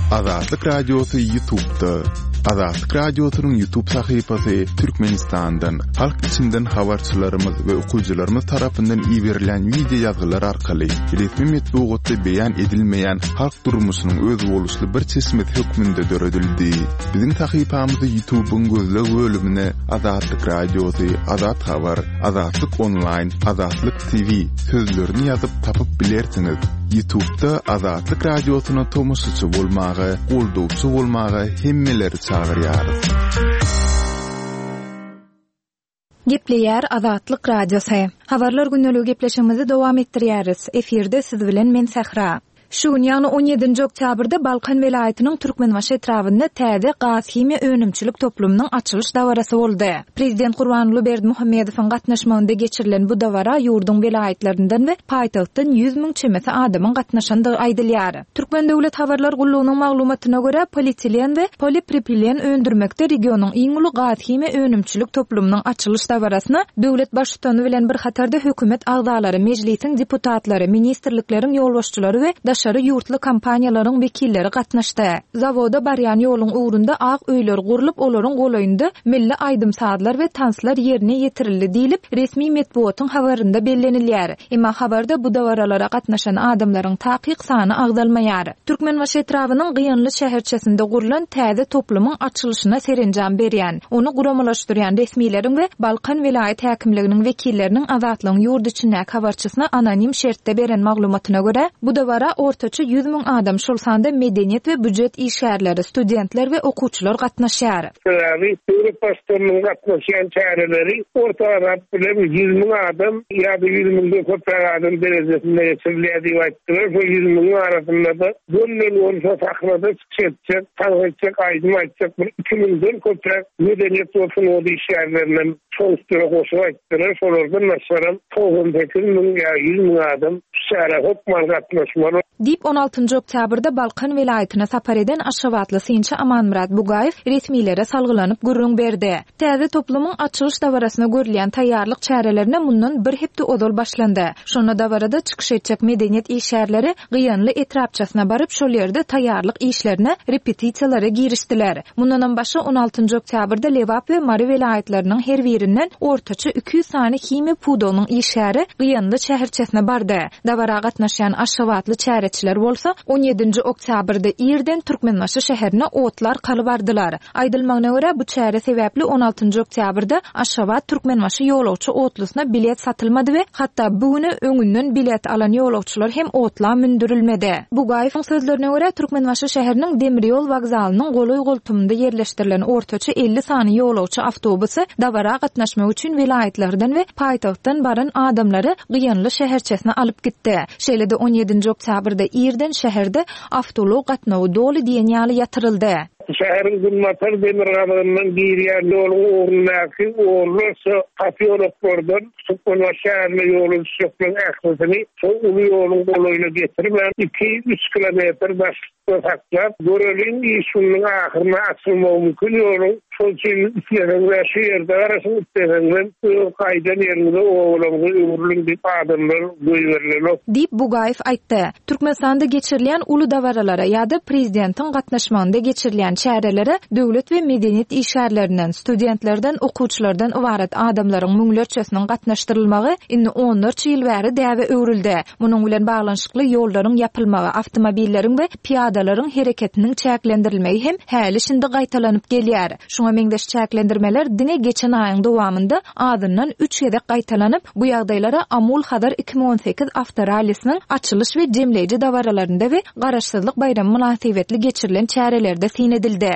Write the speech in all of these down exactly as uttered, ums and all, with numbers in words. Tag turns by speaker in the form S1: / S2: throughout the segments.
S1: Azatlyk Radiosu YouTube'da. Azatlyk Radiosu'nun YouTube sayfasy Türkmenistan'dan, halk içinden habarçylarymyz we okuwçylarymyz tarapyndan iýerilen video ýazgylar arkaly resmi metbuatda beýan edilmeýän halk durmuşynyň öz boluşly bir çeşmet hökmünde döredildi. Biziň sayfamyzda YouTube'un gözleg bölümine Azatlyk Radiosu, Azat Habar, Azatlyk Online, Azatlyk T V sözlerini ýazyp tapyp bilersiňiz. YouTube'da Azatlyk Radiosu'na tomusçy bolmagy, goldowçy bolmagy hemmeleri çağırýarys.
S2: Gepleýär Azatlyk Radiosu. Habarlar günnälik gepleşigimizi dowam etdirýäris. Eferde siz bilen men Sahra. Şu ýany on ýedinji oktýabrda Balkan welaýatynyň Türkmenbaşy etrafynda täze gaz himiýa önümçilik toplumynyň açylyş dawarasy boldy. Prezident Gurbanuly Berdimuhammedowyň gatnaşmagynda geçirilen bu dawara ýurdun welaýatlarinden we paýtagtdan yüz miň çemesi adamyň gatnaşandygy aýdylýar. Türkmen döwlet habarlar gullugynyň maglumatyna görä polietilen we polipropilen öndürmekde regionyň iň uly gaz himiýa önümçilik toplumynyň açylyş dawarasyna döwlet başçylary bilen bir hatarda hökümet agdalary, mejlisiň deputatlary, ministrlikleriň ýolbaşçylary we şary ýurtly kampaniýalaryň wekilleri gatnaşdy. Zawoda barýan ýoluň ugrunda ag öýler gurulyp, olaryň golaýynda milli aýdym saatlar we tanslar ýerine ýetirildi diýilip, resmi metbuatyň habarynda bellenilýär. Emma habarda bu dawaralara gatnaşan adamlaryň takyk sany agdalmaýar. Türkmenbaşy etrafynyň Gyýanly şäherçesinde gurulan täze toplumyň açylyşyna serenjam berýän, onu guramalaşdyrýan resmiýetiň we Balkan welaýat häkimliginiň wekilleriniň Azatlyň ýurt içinde habarçysyna anonim şertde beren maglumatyna görä, bu dawara ortaça yüz miň adam şol sanda medeniýet we büdjet işgärleri, studentler we okuwçylar gatnaşýar.
S3: Şeýle Ýewropastynyň gatnaşan çäreleri ortaça bilen yüz miň adam ýa-da yüz miň köpär adam derejesinde ýetirilýär diýip aýtdylar. Bu yüz miň arasynda da dönnel bolsa sahrada çykjak, taňyçak, aýdym aýtjak bir iki miňden köpär medeniýet bolsun o işgärlerinden çoğustura goşup aýtdylar. Şolardan näşeram toğun sekiz miň ýa yüz miň adam şäher hokman gatnaşmaly.
S2: Dip on altynjy oktýabrda Balkan welaýatyna sapar eden Aşgabatly Sinçi Amanmurat Bugaýew resmiýlere salgylanyp gurrun berdi. Täze toplumyň açylyş dawarasyna görülen taýýarlyk çärelerine mundan bir hepde odol başlandy. Şonu dawarada çykyş etjek medeniýet işgärleri Gyýanly etrapçasyna baryp şol ýerde taýýarlyk işlerine repetisiýalara girişdiler. Mundan başy on altynjy oktýabrda Lewap we Mary welaýatlarynyň her birinden ortaça iki yüz sany hime pudonyň işgäri Gyýanly şäherçesine bardy. Dawara gatnaşan Aşgabatly çäreçiler bolsa on ýedinji oktýabrda ýerden Türkmenbaşy şäherine otlar kalybardylar. Aýdylmagyna görä bu çäre sebäpli on altynjy oktýabrda Aşgabat Türkmenbaşy ýolagçy otlusyna bilet satylmady we hatda bugüne öňünden bilet alan ýolagçylar hem otla mündürilmedi. Bugaýewiň sözlerine görä Türkmenbaşy şäheriniň demir ýol wagzalynyň goloý goltumynda ýerleşdirilen ortaça elli sany ýolagçy awtobusy dawara gatnaşmak üçin welaýatlardan we paýtagtdan baran adamlary Gyýanly şäherçesine alyp gitdi. Şeýle-de on ýedinji oktýabrda Ýerden şäherde awtolog gatnawy doly diýen ýaly ýatyryldy.
S3: Şäherin gymnatar demir galynyň girýän ýoluň orundaky orlasa kapýologlardan Türkmen şäherine ýolu düşüplen ählisini şol uly ýoluň golaýyna getirip iki üç kilometr başlyk saklap görelin işiniň ahyryna açylmagy mümkin ýoluň şol üçin işlerin we şeýerde arasyny üstünden gaýdan ýerinde oğlangy öwrüliň diýip adamlar goýberler.
S2: Dip Bugaýew aýtdy. Türkmenistanda geçirilen uly dawaralara ýa-da prezidentiň gatnaşmagynda geçirilen çärelere döwlet we medeniýet işgärlerinden, studentlerden, okuwçylardan ibaret adamlaryň müňlerçesiniň gatnaşdyrylmagy indi on dört ýyl bäri däwe öwrüldi. Munyň bilen baglanşykly ýollaryň ýapylmagy, awtomobilleriň we piýadalaryň hereketiniň çäklendirilmegi hem häli şimdi gaýtalanyp gelýär. Şoňa meňdeş çäklendirmeler dine geçen aýyň dowamında adyndan üç ýedek gaýtalanyp, bu ýagdaýlara Amul Hadar iki miň on sekiz awtoralysynyň açylyş we jemleýici dawaralarynda we garaşsyzlyk bayramy münasibetli geçirilen çärelerde sinedildi.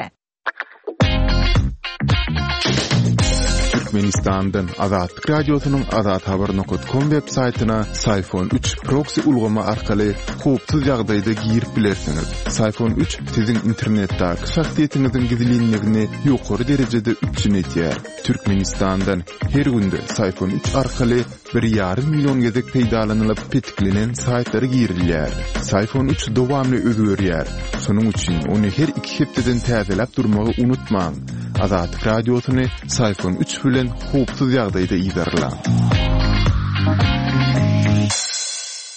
S1: Türkmenistan'dan Azatlyk Radiosu'nun azat habar nokta com web saytyna Sayfon üç proxy ulgama arkaly howpsuz ýagdaýda girip bilersiňiz. Sayfon üç siziň internetdäki şahsiýetiniziň gizliligini ýokary derejede üçin etýär. Türkmenistan'dan her günde Sayfon üç arkaly bir ýarym million gezek peýdalanylyp petiklenen saytlary girilýär. Sayfon üç dowamly özgörýär. Şonuň üçin ony her iki hepdeden täzelep durmagy unutmaň. Azatlyk Radiosuny Sayfon üç bilen howpsuz ýagdaýda iýdarlan.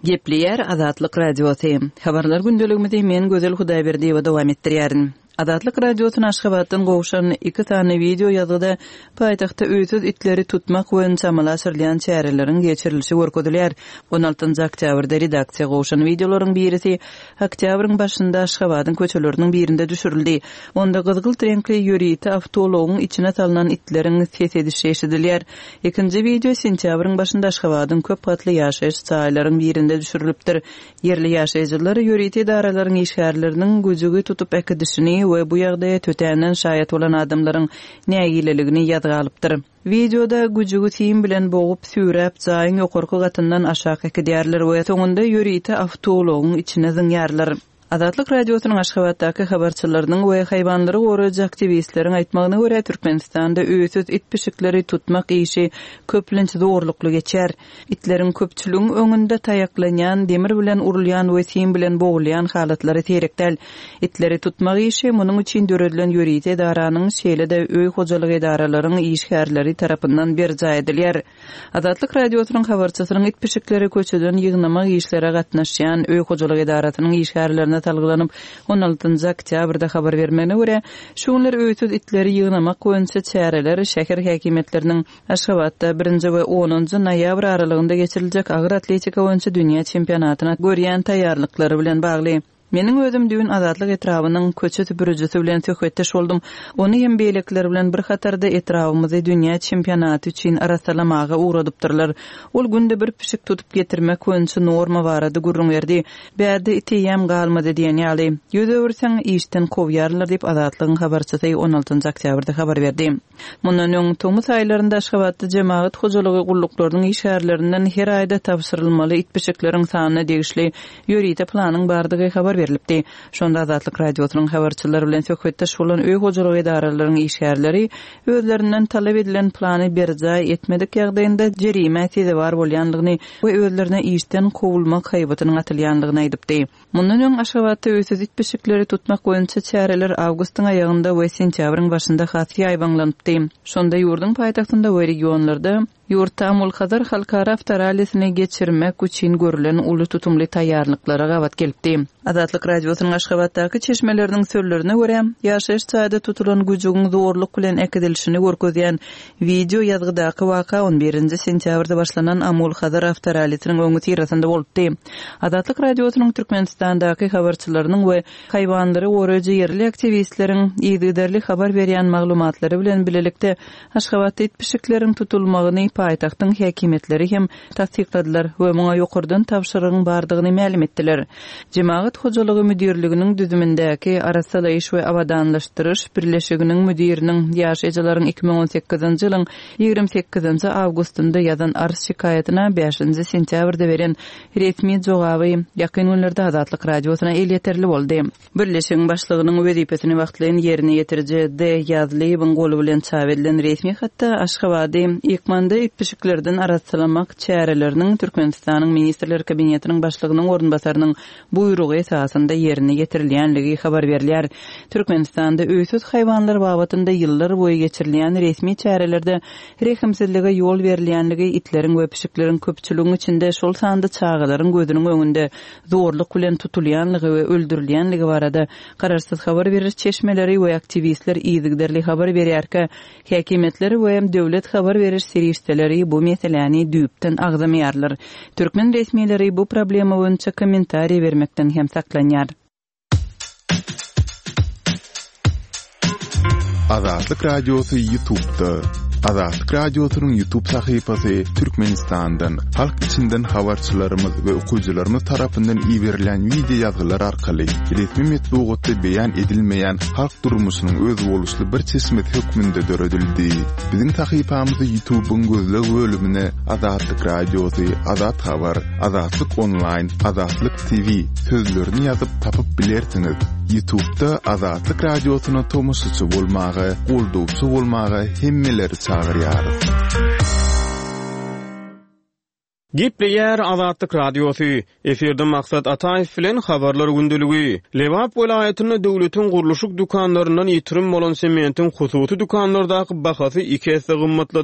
S4: Gepleyer Azatlyk Radiosu. Habarlar gündeligimizde men Gözel Hudaýberdiýew dowam etdirýärin. Azatlyk Radiosynyň Aşgabatdan gowşan iki tane video ýazgyda paýtagtda öýsüz itleri tutmak we çamala sürlýän çäreleriň geçirilişi görkezilýär. on altynjy oktýabrda redaksiýa gowşan videolaryň birisi oktýabryň başynda Aşgabatyň köçeleriniň birinde düşürildi. Onda gyzgyl trenkli ýörýiti awtologyň içine salynan itleriň ses edişi eşidilýär. Ikinji video sentýabryň başynda Aşgabatyň köp gatly ýaşaýyş çaýlaryň birinde düşürilipdir. Yerli ýaşaýjylar ýörýiti idaralaryň işgärleriniň güjügi tutup ekidişini we bu ýagdaýa tötänen şaýat bolan adamlaryň nägileligini ýadga alypdyr. Videoda güjügi tiýim bilen bogup süýräp jaýyň ýokarky gatyndan aşağı ekidýärler we soňunda ýörýiti awtologyň içine zyňýarlar. Azatlyk Radiosynyň Aşgabatdaky habarçylarynyň we haýwanlary goraýjy aktivistleriň aýtmagyna görä Türkmenistanda öýsüz it pişikleri tutmak işi köplençe zorlukly geçer. Itleriň köpçüligiň öňünde taýaklanýan, demir bilen urulýan we sim bilen boğulýan halatlary terekdel. Itleri tutmak işi munyň üçin döredilen ýörýiti edaranyň şeýle-de öý hojalygy edaralaryň işgärleri tarapyndan berja edilýär. Azatlyk Radiosynyň habarçysynyň it pişikleri köçeden ýygnamak işlere gatnaşýan öý hojalygy edaratynyň işgärlerini talgylanyp on altynjy oktýabrda habar bermegine görä, şuňlar öýtüz itleri ýygnamak boýunça çäreler şäher häkimetleriniň Aşgabatda birinji we onunjy noýabr aralygynda geçiriljek agyr atletika boýunça dünýä çempionatyna görýän taýýarlyklary bilen bagly. Meniň özüm düýün azatlyk etrawynyň köçe tüpürüjüsi bilen söhbetdeş boldum. Ony hem beýlekler bilen bir hatarda etrawymyzy dünýä çempionaty üçin arasalamaga uğradypdyrlar. Ol günde bir pişik tutup getirmek boýunça norma barady gurrunýardy. Bärde itiýem galmady diýen ýaly. Ýöze berseň işden kowýarlar diýip azatlygyň habarçysy on altynjy oktýabrda habar berdi. Mundan öň Tomus aýlarynda Aşgabatda jemaat hojalygy gullaklarynyň işgärlerinden her aýda tapşyrylmaly it pişikleriň sanyna degişli ýörýite planyň bardygy habar berilipdi. Şonda Azatlyk Radiosynyň habarçylary bilen söhbetdeş bolan öý hojalygy edaralarynyň işgärleri özlerinden talap edilen plany berja etmedik ýagdaýynda jerime tezi bar bolýanlygyny we özlerine işden kowulmak haýbatynyň atylýanlygyny aýdypdy. Mundan öň Aşgabatda öýsüz it pişikleri tutmak boýunça çäreler awgustyň aýagynda we sentýabryň başynda hasy aýbanlanıpdy. Şonda ýurdun paýtagtynda we regionlarda Ýurtda Mulhazar halkara avtoralysyny geçirmek üçin görülen uly tutumly taýýarlyklara gabat gelipdi. Azatlyk Radiosynyň Aşgabatdaky çeşmeleriniň sözlerine görä, ýaşaýyş çaýda tutulan güjügiň zorluk bilen ekidilişini görkezýän video ýazgydaky waka on birinji sentýabrda başlanan Mulhazar avtoralysynyň öňü tirasynda bolupdy. Azatlyk Radiosynyň Türkmenistandaky habarçylarynyň we haýwanlary goraýjy yerli aktivistleriň ýygdarly habar berýän maglumatlary bilen bilelikde Aşgabatda it pişikleriniň tutulmagyny paýtagtyň häkimetleri hem tasdikladylar we muňa ýokurdan tapşyrygyň bardygyny ma'lum etdiler. Jemaat hojalygy müdirliginiň düzümindäki arasalaýyş we abadanlaşdyryş birleşiginiň müdiriniň ýaşaýjylaryň iki ming on sekizinji ýylyň ýigirme sekizinji awgustynda ýazan arz şikayatyna beşinji sentýabrda beren resmi jogaby ýakyn günlerde Azatlyk Radiosyna elýeterli boldy. Birleşigiň başlygynyň wezipesini wagtlaýan ýerine ýetirje de ýazlybyň goly bilen çap edilen resmi hatda Aşgabady ýykmanda it pişiklerden arasalamak çäreleriniň Türkmenistanyň ministrler kabinetiniň başlygynyň orunbasarynyň buýrugy esasında ýerine ýetirilýänligi habar berilýär. Türkmenistanda öýsüz haýwanlar babatynda ýyllar boýy geçirilýän resmi çärelerde rehimsizlige ýol berilýänligi itleriň we pişikleriň köpçüliginiň içinde şol sanda çağalaryň gözüniň öňünde zorluk bilen tutulýanlygy we öldürilýänligi barada kararsyz habar berir çeşmeleri we aktivistler ýygdarly habar berýärkä häkimetleri we döwlet habar beriş serişdeleri bu meseleni düýpden agzamaýarlar. Türkmen resmileri bu problema boýunça kommentariýa bermekden hem saklanýar.
S1: Azatlyk Radiosu YouTube'da. Azatlyk Radiosynyň YouTube sahypasy Türkmenistandan, halk içinden habarçylarymyz we okuwçylarymyz tarapyndan ýiberilen video ýazgylar arkaly resmi metbuatda beýan edilmeýän halk durmuşynyň öz boluşly bir çeşmet hökmünde döredildi. Biziň sahypamyzy YouTube'un gözleg bölümine Azatlyk Radiosy, Azat Habar, Azatlyk Online, Azatlyk T V sözlerini ýazyp tapyp bilersiňiz. YouTube'da Azatlyk Radiosyna tomusçy bolmagy, goldowçy bolmagy hemmeleri çağırýar.
S5: Gepleyer Azatlyk Radiosu. Eferde maksat Ataýew bilen habarlar gündeligi. Lewap welaýatyny döwletiň guruluşyk dukanlaryndan ýitirim bolan sementiň hususy dukanlardaky bahasy iki esse gymmatlady.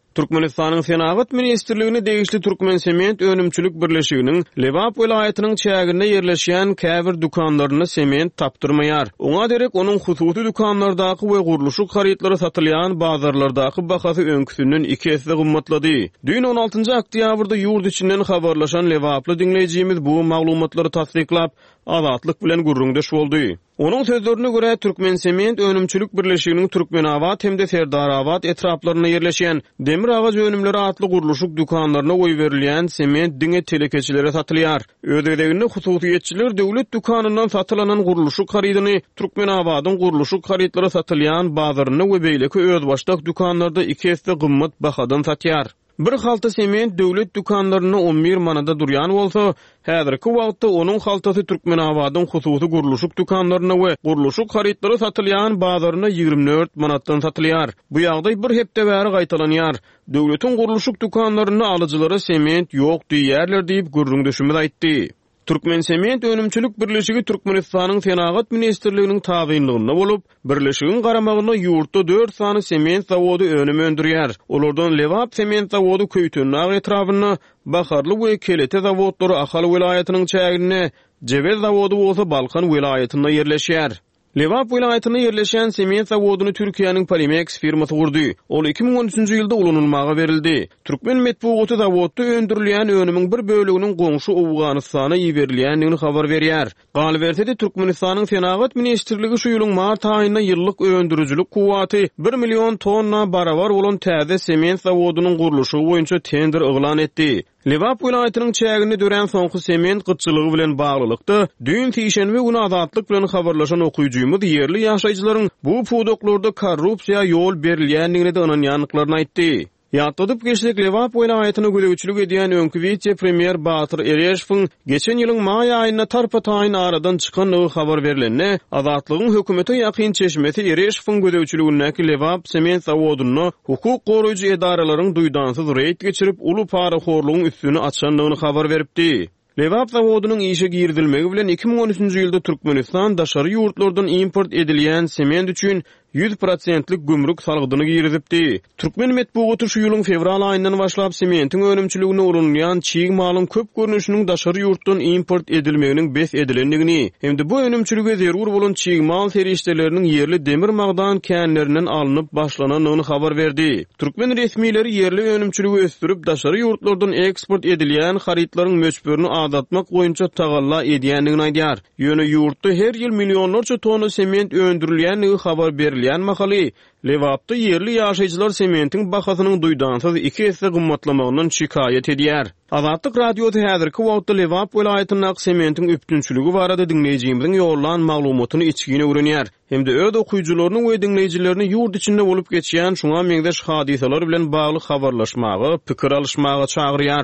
S5: Türkmenistanyň Senagat Ministrligine degişli Türkmen Sement Önümçülük Birleşiginiň Lewap welaýatynyň çäginde yerleşýän käbir dukanlaryny sement tapdyrmaýar. Oňa derek onuň hususy dukanlardaky we guruluşyk harytlary satylýan bazarlardaky bahasy öňküsünden iki esse gymmatlady. Dün on altynjy oktýabrda ýurt içinden habarlaşan Lewaply dinleýijimiz bu maglumatlary tasdiklap azatlyk bilen gurrundaş boldy. Onun sözlerine göre Türkmen Sement Önümçülük Birleşiginiň Türkmenabad hemde Serdarabad etraplaryna yerleşýän demir ağaç önümleri atly guruluşyk dukanlaryna goý berilýän sement diňe telekeçilere satylýar. Ödeginde hususiýetçiler döwlet dukanyndan satylanan guruluşyk harydyny Türkmenabadyň guruluşyk harytlary satylýan bazaryna we beýleki özbaşdak dukanlarda iki esse gymmat bahadan satýar. Bir halta sement döwlet dukanlaryna on bir manada durýan bolsa, häzirki wagtda onuň haltasy Türkmenabadyň hususy guruluşyk dukanlaryna we guruluşyk harytlary satylýan bazaryna ýygrimi dört manatdan satylýar. Bu ýagdaý bir hepde bäri gaýtalanýar. Döwletiň guruluşyk dukanlaryna alyjylary sement ýok diýerler diýip gurrundaşymy aýtdy. Türkmen Sement Önümçülük Birleşigi Türkmenistanyň Senagat Ministrliginiň taýinliginde bolup, birleşigiň garamagyna ýurtda dört sany sement zawody önüme öndürýär. Olardan Lewap sement zawody Köýtünag etrabyna, Baharly we Kelete zawodlary Ahal welaýatynyň çägine, Jebel zawody bolsa Balkan welaýatynda yerleşýär. Lewap welaýatyna yerleşen sement zawodyny Türkiýanyň Polimex firmasy gurdy. Ol iki ming on üçünji ýylda ulanylmaga berildi. Türkmen medeniýeti zawodda öndürilýän önümiň bir böleginiň goňşy Awganystana ýeberilýändigini habar berýär. Galbertede Türkmenistanyň Senagat Ministrligi şu ýylyň mart aýynda ýyllyk öndürüjülük kuwaty bir million tonna barabar bolan täze sement zawodynyň guruluşy boýunça tender eglan etdi. Lewap welaýatynyň çägini dören soňky sement gytçylygy bilen baglykda dün tişenbe günü azatlyk bilen habarlaşan okuyjymyz ýerli ýaşaýjylaryň bu pudoklorda korrupsiýa ýol berilýändigini de ananýanlyklaryny aýtdy. Ýatladyp geçdik Lewap welaýatyna gödäwçilik edýän öňkü wice-premier Batyr Ereşewiň geçen ýylyň maý aýyna tarpa-taýyn aradan çykanlygy habar berilende, azatlygyň hökümete ýakyn çeşmesi Ereşewiň gödäwçiligindäki Lewap sement zawodyny hukuk goraýjy edaralaryň duýdansyz reýt geçirip uly paraxorlugyň üstüni açanlygyny habar beripdi. Lewap zawodynyň işe girdilmegi bilen iki ming on üçünji ýylda Türkmenistan daşary ýurtlardan import edilýän sement üçin yüz prosentlik gümrük salgydyny girdipdi. Türkmen medeniýeti şu ýylyň fevral aýyndan başlap sementiň önümçiligine ulanýan çiğ malyň köp görnüşiniň daşary ýurtdan import edilmeginiň bes edilendigini, hemde bu önümçilige zerur bolan çiğ mal ferişteleriniň yerli demir magdan känlerinden alınıp başlananyny habar berdi. Türkmen resmiýetleri yerli önümçiligi östürüp daşary ýurtlardan eksport edilýän harytlaryň möçberini adatmak boýunça tagalla edýändigini aýdýar. Ýöne ýurtda her ýyl millionlarça tonna sement öndürilýändigi habar berildi. Ýan mahaly Lewapda yerli ýaşaýjylar sementiň bahasynyň duýdansyz iki esse gymmatlamagynyň şikaýet edýär. Azatlyk radiosy häzirki wagtda Lewap welaýatynyň sementiň üptünçüligi barada dinleýijimiziň ýollan maglumatyny içgine öwrenýär. Hemde öz okuyjylarynyň we dinleýijilerini ýurt içinde bolup geçýän şuňa meňdeş hadisalar bilen bagly habarlaşmagy, pikir alışmagy çagyrýar.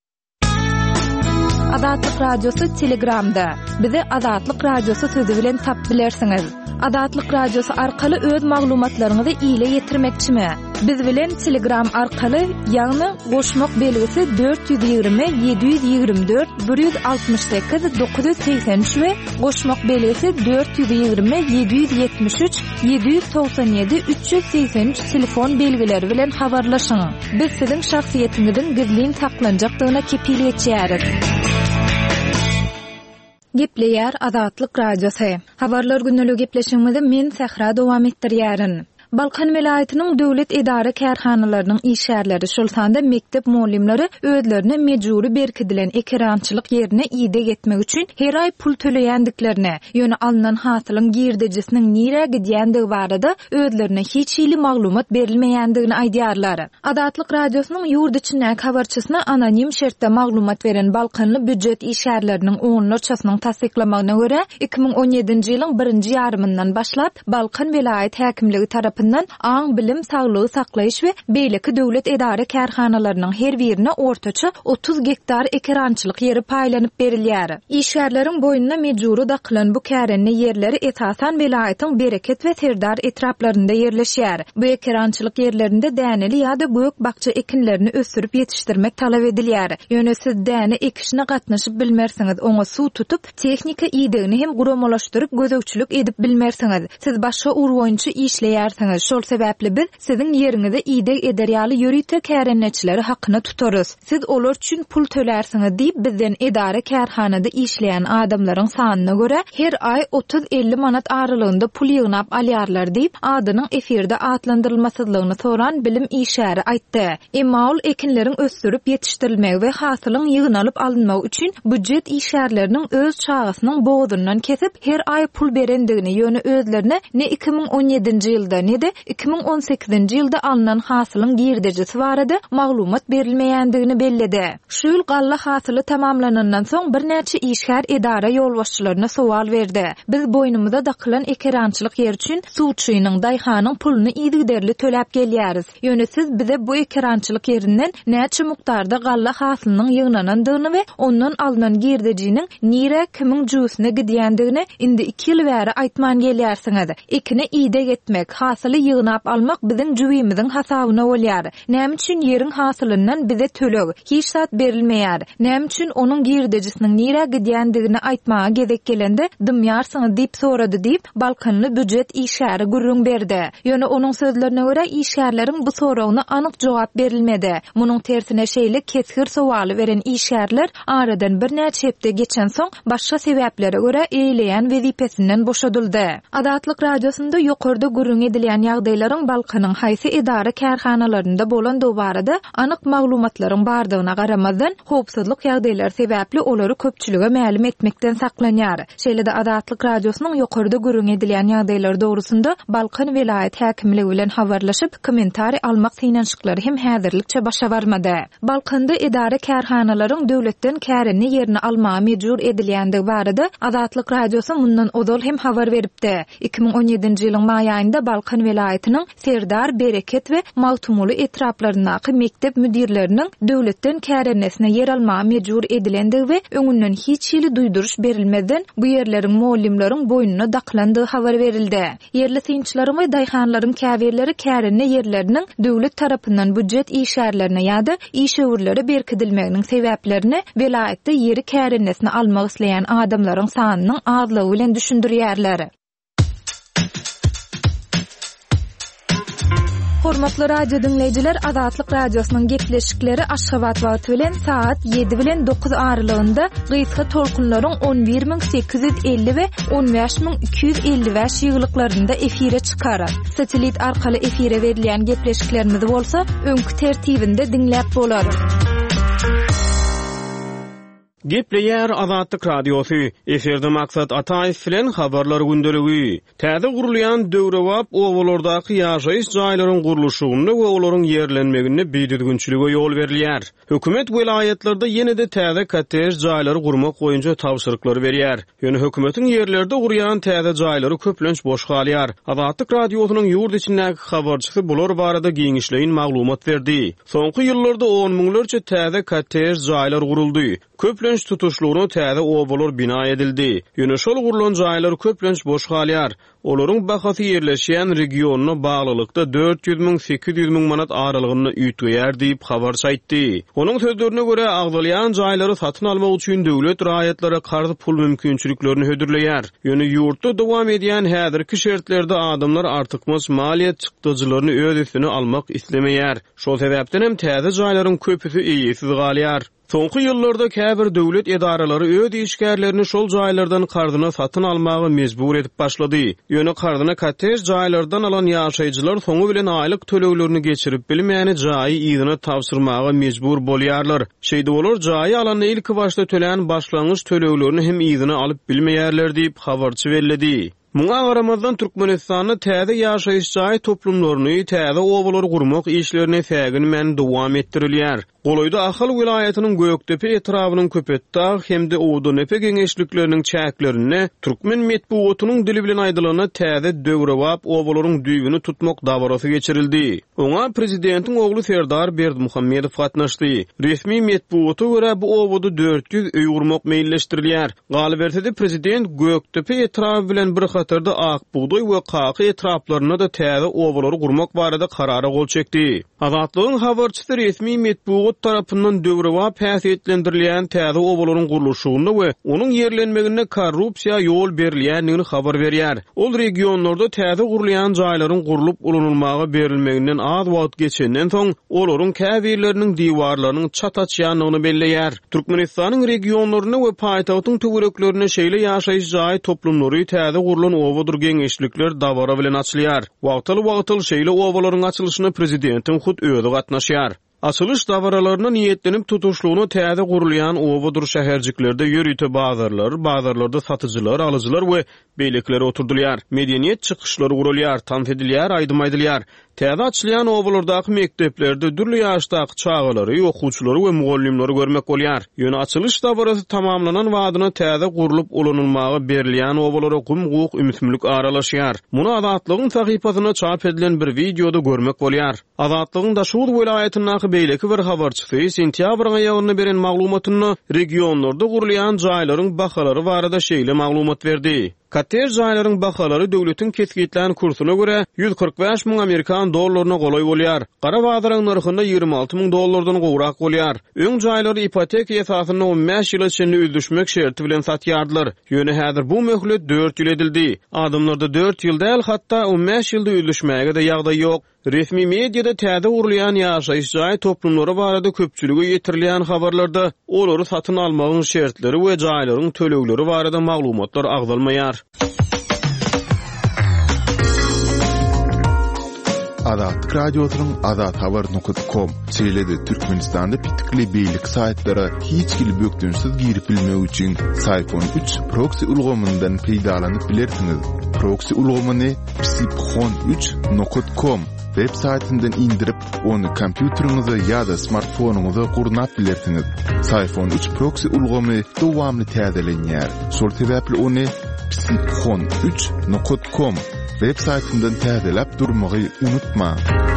S2: Azatlyk radiosu Telegramda. Bizi Azatlyk radiosu sözü bilen tap bilersiňiz. Azatlyk radiosu arkaly öz maglumatlaryňyzy ýyla ýetirmekçimi? Biz bilen Telegram arkaly ýagny goşmak belgisi dört yüz ýygrimi yedi yüz ýygrimi dört bir yüz altmış sekiz dokuz yüz seksen üç we goşmak belgisi dört yüz ýygrimi yedi yüz ýetmiş üç yedi yüz toksan ýedi üç yüz seksen üç telefon belgileri bilen habarlaşyň. Biz siziň şahsiýetiňizin gizlin saklanjakdygyna kepil etýäris. Gepleýär Azatlyk radiosu. Habarlar günnälik gepleşigimizi men Sahra dowam etdirýärin. Balkan welaýatynyň döwlet edara kärhanalarynyň işgärleri şolsanda mektep muallimleri özlerine mejburi berkidilen ekrançylyk ýerine ýyda getmek üçin her aý pul töleýändiklerini, ýöne alynan hasylyň girdejisiniň nire gidýändigi barada özlerine hiç ýyly maglumat berilmeýändigini aýdýarlar. Azatlyk radiosynyň ýurt içindäki habarçysyna anonim şertde maglumat beren Balkanly büdjet işgärleriniň oňlarçasynyň tasdiklamagyna görä iki ming on ýedinji ýylyň birinji ýarymyndan başlap Balkan welaýat häkimligi tarapyndan aň bilim saglygy saklaýyş we beýleki döwlet edara kärhanalarynyň her birine ortaça otuz gektar ekrançylyk ýeri paýlanyp berilýär. İşgärleriň boýuna mejburi daklan bu kärenne ýerleri etasan welaýatyň bereket we Serdar etraplarynda ýerleşýär. Bu ekrançylyk ýerlerinde däneli ýa-da büyük bakça ekinlerini ösürüp ýetişdirmek talap edilýär. Ýöne siz däne ekişine gatnaşyp bilmersiňiz, oňa suw tutup, tehnika ýydygyny hem guramalaşdyryp gözegçilik edip bilmersiňiz. Siz başga ur boýunça işleýärsiňiz. bilmeýärsiňiz. Şol sebäpli biz siziň ýeriňize ide ederýaly ýörüýte kärenetçileri hakyna tutarys. Siz olar üçin pul tölersiňiz diýip bizden edara kärhanada işleýän adamlaryň sanyna görä her ay otuz elli manat aralygynda pul ýygnap alýarlar diýip adynyň efirde atlandyrylmasyzlygyny soran bilim işäri aýtdy. Emma ol ekinleriň ösdürüp ýetişdirilmegi we hasylyň ýygnalyp alynmagy üçin budjet işärleriniň öz çağasynyň bogdundan kesip her ay pul berendigini ýöne özlerine ne iki ming on ýedinji ýylda ne de iki ming on sekizinji ýylda alynan hasylyň girdejisi barada maglumat berilmeýändigini belledi. Şu ýyl galla hasyly tamamlanandan soň bir näçe işgär edara ýolbaşçylaryna sowal berdi. Biz boynumyzda dakylan ekerançylyk ýer üçin suwçynyň daýhanyň pulunu ýygyderli töläp gelýäris. Ýöne siz bize bu ekerançylyk ýerinden näçe mukdarda galla hasylynyň ýygnanandygyny we ondan alynan girdejiniň nire kimiň jusyna gidýändigini indi iki ýyl bäri aýtman gelýärsiňiz. Ekine ide getmek, hasyly ýygnap almak biziň jüwimiziň hasabyna bolýar. Näme üçin ýeriň hasylyndan bize töleg, hiç zat berilmeýär. Näme üçin onuň girdejisiniň nire gidýändigini aýtmaga gezek gelende dymýarsyňyz diýip sorady diýip balkanly budjet işäri gurrun berdi. Ýöne onuň sözlerine görä işärleriň bu soragyna anyk jogap berilmedi. Munyň tersine şeýle keskir sowaly beren işärler aradan bir näçe hepde geçen soň başga sebäplere görä eýleýän wezipesinden boşadyldy. Adatlyk radiosunda ýokarda gurrun edilýän ýagdaýlaryň balkanyň haýsy edara kärhanalarynda bolan dobarada anyk maglumatlaryň bardygyna garamazdan howpsuzlyk ýagdaýlary sebäpli olary köpçülige ma'lum etmekden saklanýar. Şeýle-de Adatlyk radiosynyň ýokarda gurrun edilýän ýagdaýlary dogrusunda Balkan vilayet häkimligi bilen habarlaşyp kommentari almak synanşyklary hem häzirlikçe başa barmady. Balkanda edara kärhanalaryň döwletden käreni ýerine almagy mejbur edilýändigi barada Adatlyk radiosu mundan odol hem habar beripdi. iki ming on ýedinji ýylyň maý aýynda Balkan vilayetiniň Serdar, Bereket we Maltumulu etraplaryndaki mektep müdirleriniň döwletden kärenesine ýer almagy mejbur edilendigi we öňünden hiç ýyly duýduruş berilmeden bu ýerleriň muallimleriň boynuna daklandygy habar berildi. Yerli synçylaryň we daýhanlaryň käbirleri käreni ýerleriniň döwlet tarapyndan budjet işärlerine ýa-da iş öwürleri berkidilmeginiň sebäplerini vilayetde ýeri kärenesine almak isleýän adamlaryň sanynyň azlygy bilen düşündirýärler. Hormatly radio dinleýijiler, Adatlyk radiosynyň gepleşikleri Aşgabat wagty bilen saat ýedi bilen dokuz aralygynda gysga tolkunlaryň on bir ming sekiz ýüz elli we on beş ming iki ýüz elli beş ýyglyklarynda efire çykar. Satelit arkaly efire berilýän gepleşiklerimiz bolsa, öňkü tertibinde dinläp bolar.
S5: Gepleýär Adatlyk radiosu. Eferde maksat Ataýew bilen habarlar gündeligi. Täze gurulýan döwrewap owalardaky ýaşaýyş jaýlaryň gurulşygyny we olaryň ýerlenmegini beýdidgünçiligi ýol berilýär. Hökümet vilayetlerde ýene-de täze kottej jaýlary gurmak goýunça tapşyryklary berýär. Ýöne hökümetiň ýerlerde gurýan täze jaýlary köplenç boş galýar. Adatlyk radiosynyň ýurt içindäki habarçysy bular barada giňişleýin maglumat berdi. Soňky ýyllarda on miňlerçe täze kottej jaýlar guruldy. Köplenç tutuşluğunu täze owalar bina edildi. Ýöne şol gurulan jaýlar köplenç boş galýar. Olaryň bahasy ýerleşýän regionuna baglylykda dört ýüz ming sekiz ýüz ming manat aralygyny üýtgeýär diýip habar çaýtdy. Onuň sözlerine görä agdalýan jaýlary satyn almak üçin döwlet raýatlara kardy pul mümkinçiliklerini hödürleýär. Ýöne ýurtda dowam edýän häzirki şertlerde adamlar artykmaz maliýet çykdyjylaryny öz üstüne almak islemeýär. Şol sebäpden hem täze jaýlaryň köpüsi eýesiz galýar. Soňky ýyllarda käbir döwlet edaralary öz işgärlerini şol jaýlardan kardyna satyn almagy mejbur edip başlady. Ýöne kardyna kottej jaýlardan alan ýaşaýjylar soňu bilen aýlyk töleglerini geçirip bilmeýäni jaýy ýygyna tapşyrmagy mejbur bolýarlar. Şeýde bolar jaýy alan ilki başda tölen başlangyç töleglerini hem ýygyna alyp bilmeýärler diýip habarçy berdi. Muňa garamazdan Türkmenistanyň täze ýaşaýyş jaý toplumlaryny, täze owalar gurmak işlerini sägin men dowam etdirilýär. Goloýda Ahal vilayetiniň Göktepe etrawynyň Köpetdağ hemde Owdanepe geňeşlikleriniň çäklerini türkmen medeniýetiniň dili bilen aýdylyna täze döwrewap owalaryň düýbüni tutmak dabarasy geçirildi. Oňa prezidentiň ogly Serdar Berdimuhammedow gatnaşdy. Resmi medeniýete görä bu owada dört ýüz öý gurmak meýilleşdirilýär. Galy bersede prezident Göktepe etrawy bilen bir Katarda ak buğday we qaky etraplarına da täze obalary gurmak barada karara gol çekdi. Azatlygyň habarçysy resmi metbuat tarapyndan döwrewa päs etlendirilýän täze obalaryň gurulşygyny we onuň ýerlenmegine korrupsiýa ýol berilýändigini habar berýär. Ol regionlarda täze gurulýan jaýlaryň gurulup ulanylmagy berilmeginden az wagt geçenden soň olaryň käbirleriniň diwarlarynyň çataçýanyny belleýär. Türkmenistanyň regionlaryna we paýtagtyň töwereklerine şeýle ýaşaýyş jaý toplumlary täze gurulan owadyr geňeşlikler dawara bilen açylýar. Wagtyly-wagtyly şeýle owalaryň açylyşyna prezidentiň hut özi gatnaşýar. Açılış davaralaryna niýetlenip tutuşlugyny täze gurulýan owadyr şäherjiklerde ýörüýte bazarlar, bazarlarda satyjylar, alyjylar we beýlekler oturdylýar. Medeniýet çykyşlary gurulýar, tanf edilýär, aýdym aýdylýar. Täze açylýan owalardaky mekdeplerde dürli ýaşdaky çağalary, okuwçylary we mugallimleri görmek bolýar. Ýöne açylış dawarasy tamamlanan wadyna täze gurulup ulanylmagy berilýän owalara gum-guk ümitmilik aralaşýar. Muny Azatlygyň sahypasyna çap edilen bir videoda görmek bolýar. Azatlygyň da şol welaýatynyň beýleki bir habarçysy sentýabr aýygyny beren maglumatyny regionlarda gurulýan jaýlaryň bahalary barada şeýle maglumat berdi. Kater jaýlaryň bahalary döwletiň kesgitlen kursyna görä ýüz kırk beş miň Amerikan dollaryna golay bolýar. Gara bazaryň narhynda ýygrimi alty miň dollardan gowrak bolýar. Öň jaýlary ipoteka esasyny on beş ýyl içinde üzdüşmek şerti bilen satýardylar. Ýöne häzir bu möhlet dört ýyl edildi. Adamlarda dört ýyl däl, hatda on beş ýylda üzdüşmäge de ýagdaý ýok. Resmi mediada täze gurulýan ýaşaýyş jaý toplumlary barada köpçüligi ýetirilýän habarlarda olary satyn almagyň şertleri we jaýlaryň tölegleri barada maglumatlar agzalmaýar.
S1: Azat radiosynyň azat habar nokta com çeýledi Türkmenistanda pitikli beýlik saýtlary hiç kili bökdünsiz girip bilmek üçin Sayfon üç proxy ulgamyndan peýdalanyp bilersiňiz. Proxy ulgamyny psipxon üç nokta com web saytyndan indirip onu kompýuteriňize ýa-da smartfonuňyza gurnap bilersiňiz. Sayfon üç proxy ulgamy dowamly täzelenýär. Şol sebäpli onu psipxon üç nokta com web saytyndan täzelep durmagy unutma.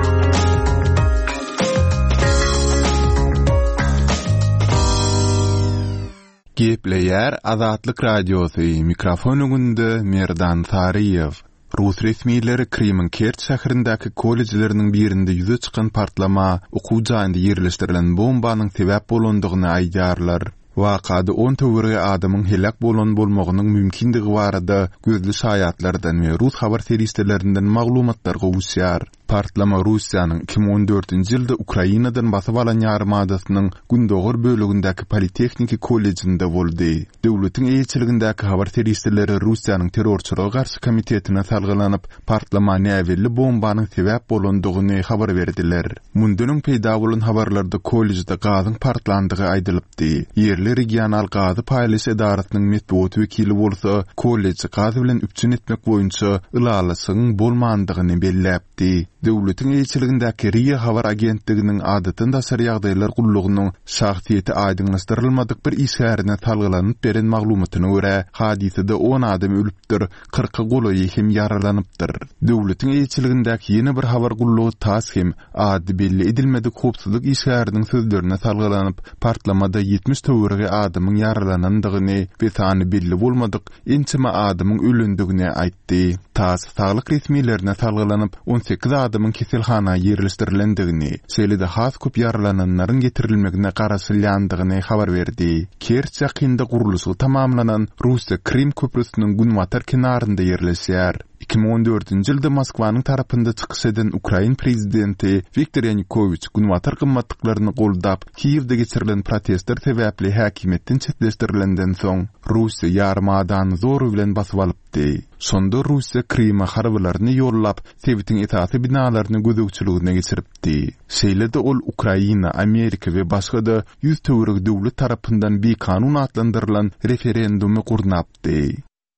S1: Gepleýär Azatlyk radiosy mikrofonunda Merdan Sariýew. Rus resmiýetleri Krimin Kert şäherindäki kollejleriniň birinde ýüze çykan partlama okuw jaýynda ýerleşdirilen bombanyň sebäp bolandygyny aýdarlar. Wakada on töwrege adamyň helak bolan bolmagynyň mümkindigi barada gözli şaýatlardan we Rus habar serýeslerinden maglumatlar gowuşýar. Partlama Russiýanyň iki ming on dörtünji ýylda Ukrainadan basyp alan ýarmadasynyň Gündoğur bölегindäki Politexniki kollejinde boldy. Döwletiň eýçiligindäki habar serýesleri Russiýanyň terrorçylyga garşy komitetine salgylanyp partlama näwelli bombanyň sebäp bolandygyny habar berdiler. Mundunyň peýda bolan habarlarda kollejde gazyň partlandygy aýdylypdy. Yerli regional gazy paýlaş edaratynyň metbuat wekili bolsa, kollej gazy bilen üpçün etmek boýunça ylalasyň bolmandygyny belläpdi. Döwletiň eýçiligindäki Riýa habar agentliginiň adatynda sar ýagdaýlar gullugynyň şahsiýeti aýdynlaşdyrylmadyk bir işgärine talgylanyp beren maglumatyna görä, hadisede on adam ölüpdir, kırka golaý hem yaralanypdyr. Döwletiň eýçiligindäki ýene bir habar gullugy tas hem ady belli edilmedik howpsuzlyk işgäriniň sözlerine talgylanyp partlamada ýetmiş töwrege adamyň yaralanandygyny we sany belli bolmadyk ençeme adamyň ölündigini aýtdy. Tas saglyk resmiýetlerine talgylanyp on sekiz adamyň keselhana ýerleşdirilendigini, şeýle-de has köp yaralananlaryň getirilmegine garaşylýandygyny habar berdi. Kerç ýakynda guruluşy tamamlanan Russiýa Krim köprüsiniň günwatar kenarynda ýerleşýär. iki ming on dörtünji ýylda Moskwanyň tarapynda çykyş eden Ukraina prezidenti Viktor Yanukovych günwatar gymmatlyklaryny goldap Kiýewde geçirilen protestler sebäpli häkimetden çetleşdirilenden soň Russiýa ýarmadany zoru bilen basyp alypdy. Sonda Russiýa Krima harbalaryny ýollap, Sowetiň etasy binalaryny gözegçiligine geçiripdi. Şeýle-de ol Ukraina, Amerika we başga da ýüz töwrek döwlet tarapyndan bir kanun atlandyrylan referendumy gurnapdy.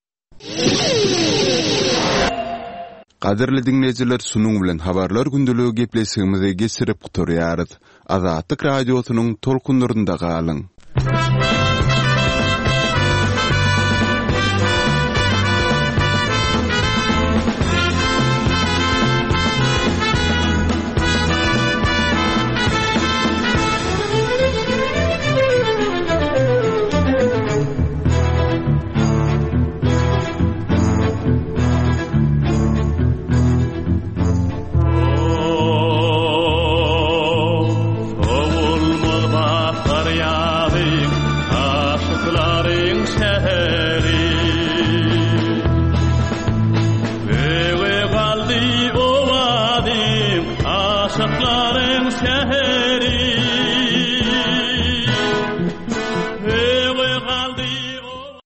S1: Qadirli dinleyijiler, şunuň bilen habarlar gündeligi gepleşigimize geçirip guturýarys. Azatlyk radiosynyň tolkunlarynda galyň.
S6: şehir